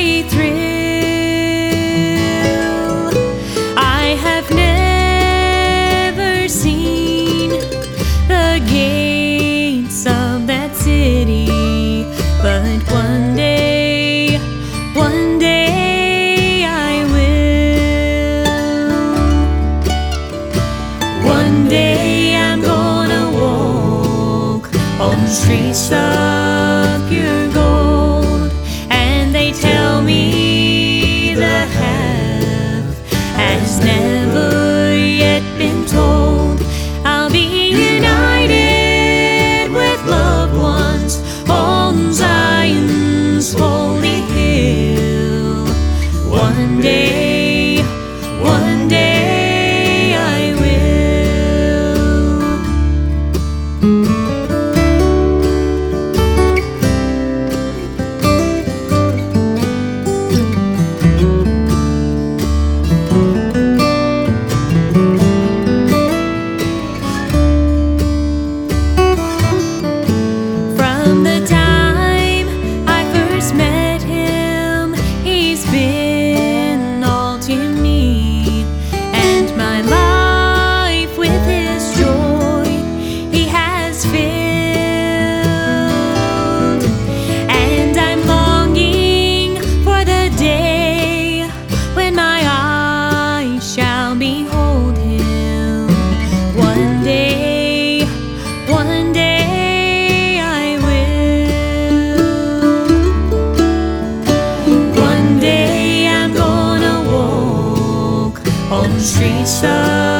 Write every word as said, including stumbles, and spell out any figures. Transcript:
a thrill. I have never seen the gates of that city, but one day, one day I will. One day I'm gonna walk on the streets of pure gold, and they tell me the half has never yet been told. I'll be united with loved ones on Zion's holy hill. One day, one day I will. From the time I first met him, he's been all to me, and my life with his joy he has filled. And I'm longing for the day when my eyes shall behold him. One day, one day I will. One day I'm gonna walk on the streets of